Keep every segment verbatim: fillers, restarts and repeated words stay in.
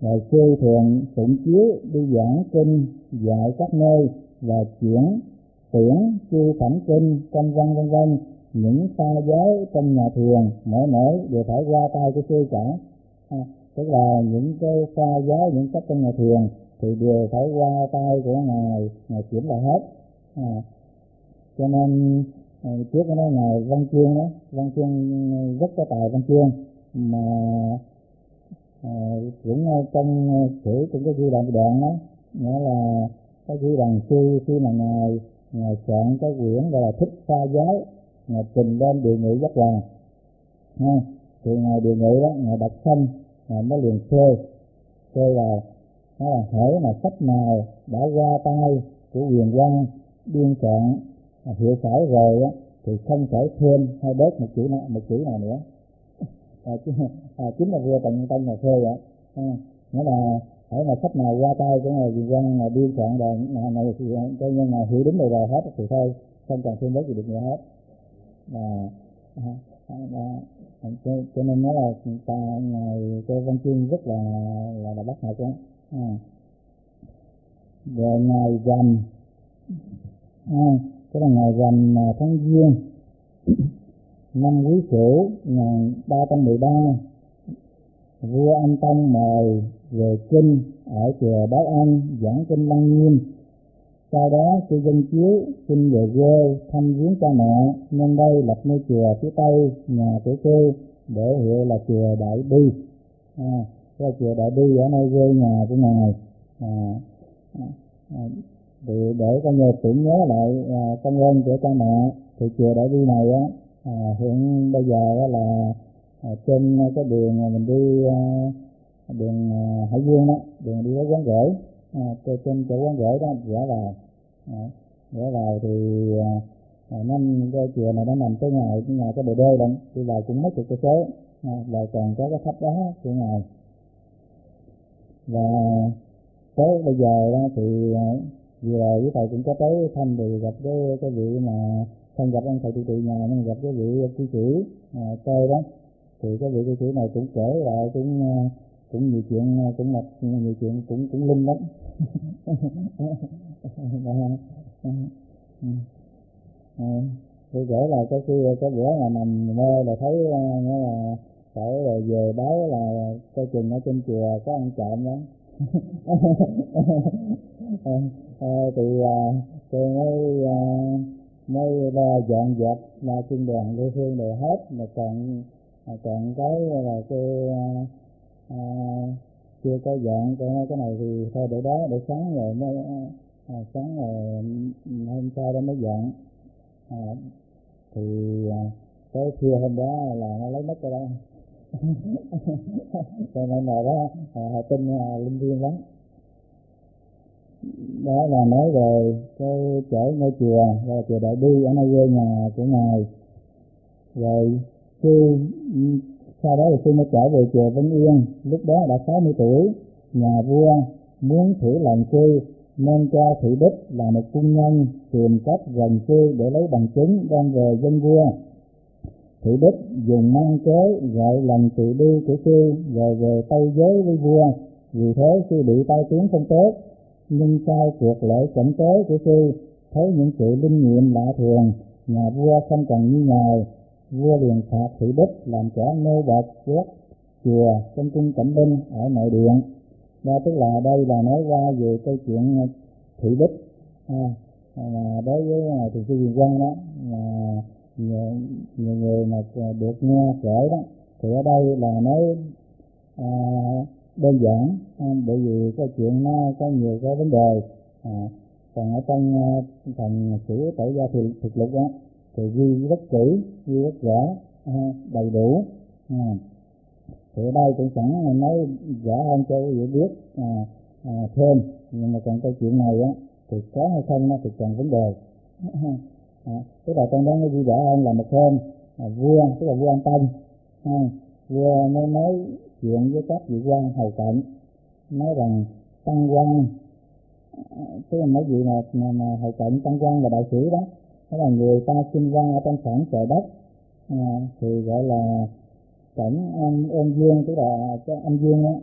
Rồi sư thường phụng chiếu đi giảng kinh dạy các nơi và chuyển tuyển chư phẩm kinh công văn vân vân. Những pha giới trong nhà thiền mỗi mỗi đều phải qua tay của sư cả. À, tức là những cái pha giới, những cách trong nhà thiền thì đều phải qua tay của ngài, ngài chuyển lại hết. À, cho nên à, trước đó ngài Văn Chương đó, Văn Chương rất có tài Văn Chương mà à, cũng trong sử cũng có ghi đoạn đoạn đó, nghĩa là có ghi rằng sư khi mà ngài ngài soạn cái quyển gọi là Thích Pha Giới, ngài trình lên đề nghị Giác Hoàng, ha, thì ngài đề nghị đó, ngài đọc xong ngài mới liền phê phê vào, đó là hễ mà sách nào đã qua tay của Huyền Quang biên soạn hiệu khảo rồi á thì không thể thêm hay bớt một chữ nào một chữ nào nữa. À, à, chính là vua tận tâm là phê vậy. À, nghĩa là hãy mà sách nào qua tay của ngài Huyền Quang là biên soạn rồi, ngày này thì coi như ngài hiểu đúng rồi rồi hết thì thôi, không cần thêm bớt gì được nữa hết. À, à, à, à, cho, cho nên nói là ta ngài Tô Văn Chương rất là là, là bắt học đó. À. Rồi ngày rằm, à, cái là ngày rằm tháng Giêng năm Quý Sửu một nghìn ba trăm mười ba, vua Anh Tông mời về kinh ở chùa Báo Ân giảng kinh Lăng Nghiêm. Sau đó sư dân chiếu xin về quê thăm viếng cha mẹ, nên đây lập nơi chùa phía tây nhà của sư để hiệu là chùa Đại Bi. À, cái chùa Đại Bi ở nơi quê nhà của ngài. À, à, à, thì để coi như tưởng nhớ lại à, công ơn của cha mẹ, thì chùa Đại Bi này á, à, hiện bây giờ đó là à, trên cái đường mình đi à, đường à, Hải Dương đó, đường đi tới quán gửi, à, trên chỗ quán gửi đó rẽ vào, à, rẽ vào thì à, à, năm cái chùa này nó nằm cái ngoài cái ngoài cái bờ đê đó, đi vào cũng mấy chục cây số, à, lại còn có cái tháp đá của ngài. Và tới bây giờ đó thì à, vừa rồi với thầy cũng có tới thăm thì gặp cái cái vị mà không gặp ông thầy trụ trì nhà, nhưng gặp cái vị cư sĩ à, tơi đó, thì cái vị cư sĩ này cũng kể lại cũng cũng nhiều chuyện, cũng là nhiều chuyện cũng cũng linh lắm. Tôi kể là cái khi cái bữa mà nằm mơ là thấy nghĩa là phải rồi về báo là coi chừng ở trên chùa có ăn trộm đó. à, à, thì à, tôi mới à, mới lo dọn dẹp la chân đèn lư hương đều hết, mà còn à, còn cái là tôi à, à, chưa có dọn, cái cái này thì thôi để đó, để sáng rồi mới à, sáng rồi hôm sau đó mới dọn. À, thì à, cái khuya hôm đó là nó lấy mất cái đó. Cho nên là đó à, tin à, linh thiêng lắm. Đó là nói về cái chở ngôi chùa là chùa Đại Bi ở nơi quê nhà của ngài. Rồi sư sau đó thì sư mới trở về chùa Vĩnh Yên, lúc đó đã sáu mươi tuổi. Nhà vua muốn thử lòng sư nên cho Thị Bích là một cung nhân tìm cách gần sư để lấy bằng chứng đem về dân vua. Thị Bích dùng năng kế gọi lần tự đi của sư rồi về tâu giới với vua, vì thế sư bị tai tiếng không tốt. Nhưng sau cuộc lễ chẩn tế của sư, thấy những sự linh nghiệm lạ thường, nhà vua không còn nghi ngờ, vua liền phạt Thị Bích làm kẻ nô bộc quét chùa trong cung Cẩm Linh ở nội điện. Đó tức là đây là nói qua về câu chuyện Thị Bích. À, à, đối với ngài Thiền sư Huyền Quang đó, là nhiều, nhiều người mà được nghe kể đó, thì ở đây là nói à, đơn giản, à, bởi vì cái chuyện nó có nhiều cái vấn đề. À, còn ở trong uh, phần sử Tổ gia thực, thực lục đó thì ghi rất kỹ, ghi rất rõ, à, đầy đủ. À, thì ở đây cũng chẳng nói rõ hơn cho quý vị biết à, à, thêm, nhưng mà còn câu chuyện này á thì có hay không nó thì còn vấn đề. À, tức là trong đó nó ghi rõ hơn là một hôm à, vua, tức là vua An Tông, à, vua mới nói chuyện với các vị quan hầu cận, nói rằng tăng quan, tức là mấy vị mà, mà, mà hầu cận tăng quan là đại sĩ đó, đó là người ta sinh ra ở trong khoảng trời đất, à, thì gọi là cảnh âm ôn dương, tức là cái âm dương đó,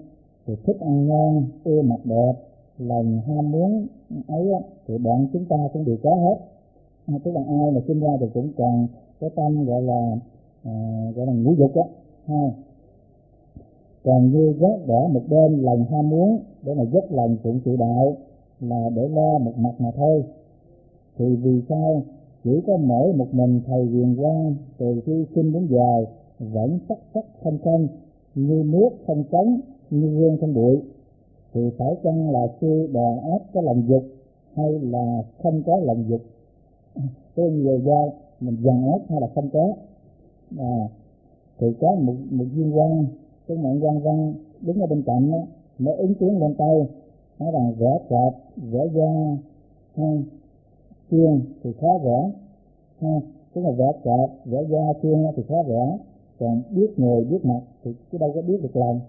thì thích ăn ngon, ưa mặc đẹp, lòng ham muốn ấy á, thì bọn chúng ta cũng đều có hết. À, tức là ai mà sinh ra thì cũng còn cái tâm gọi là à, gọi là ngũ dục á ha. Còn như gác bỏ một bên lòng ham muốn để mà dốc lòng phụng sự đạo là để lo một mặt mà thôi, thì vì sao chỉ có mỗi một mình thầy Huyền Quang từ khi sinh đến giờ vẫn sắc sắc không không, như nước không trống, như gương không bụi, thì phải chăng là sư đè ép cái lòng dục hay là không có lòng dục? Cái người do mình dằn ép hay là không có? À, thì có một một viên quan, cái ngọn quan văn đứng ở bên cạnh đó, mới ứng tiếng lên tay nói rằng vẽ cọp, vẽ da ha, xương thì khó vẽ ha, tức là vẽ cọp, vẽ da xương thì khó vẽ, còn biết người biết mặt thì chứ đâu có biết được lòng.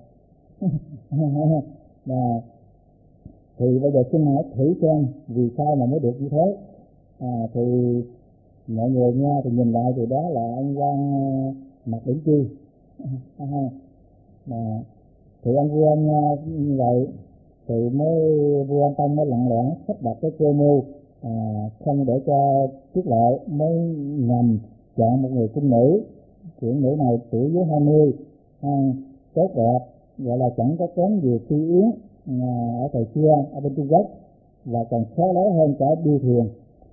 Và thì bây giờ xin hỏi thử xem vì sao mà mới được như thế. À, thì mọi người nghe thì nhìn lại thì đó là ông quan uh, mặt đỉnh chi. À, thì ông vua nghe như vậy thì mới vua An Tông mới lặng lẽ sắp đặt cái cơ mưu, à, không để cho tiết lộ, mới nhằm chọn một người cung nữ. Chuyện nữ này tuổi dưới hai mươi, à, tốt đẹp, gọi là chẳng có kém gì Phi Yến à, ở thời xưa ở bên Trung Quốc, và còn khéo léo hơn cả Điêu Thuyền.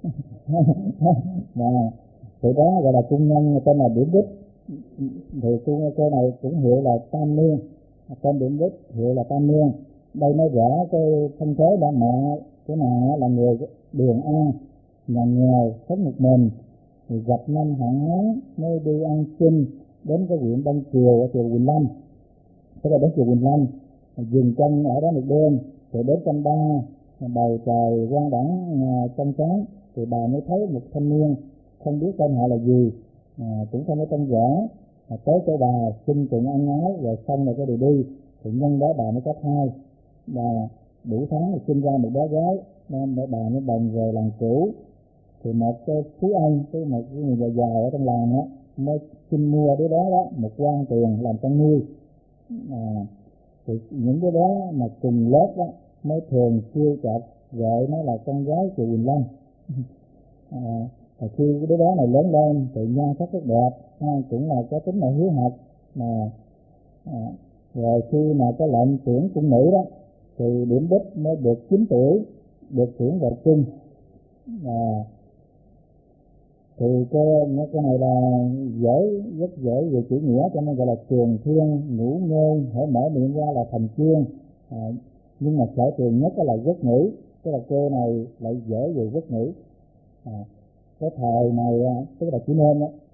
Và từ đó gọi là cung nhân tên là Điểm Bích, thì cung cô này cũng hiệu là Tam Niên, tên Điểm Bích hiệu là Tam Niên. Đây nói rõ cái thân thế đã mẹ cái nàng là người Điền An, nhà nghèo sống một mình, thì gặp năm hạn hán mới đi ăn xin đến cái huyện Đông Kiều ở chùa Quỳnh Lâm, tức là đến chùa Quỳnh Lâm dừng chân ở đó một đêm. Rồi đến canh ba bầu trời quang đãng trong sáng thì bà mới thấy một thanh niên không biết tên họ là gì, à, cũng không có tên rõ, à, tới chỗ bà xin cùng ăn ái rồi xong rồi cái điều đi, thì nhân đó bà mới có thai, và đủ tháng thì sinh ra một bé gái, nên để bà mới bồng về làng cũ. Thì một cái phú ông, cái một cái người già già ở trong làng á mới xin mua đứa bé đó một quan tiền làm con nuôi. À, thì những cái bé mà cùng lớp đó mới thường kêu chọc gọi nó là con gái của Quỳnh Lâm. À, khi cái đứa bé này lớn lên thì nhan sắc rất đẹp, ha, cũng là có tính là hiếu học mà. À, rồi khi mà cái lệnh tuyển cung nữ đó thì Điểm Bích mới được chín tuổi, được tuyển vào cung. À, thì cái, cái này là dễ, rất dễ về chữ nghĩa, cho nên gọi là trường thiên ngũ ngôn, hễ mở miệng ra là thành chương. À, nhưng mà sở trường nhất là quốc ngữ, tức là cô này lại dễ về quốc ngữ. À, cái thời này tức là chỉ nên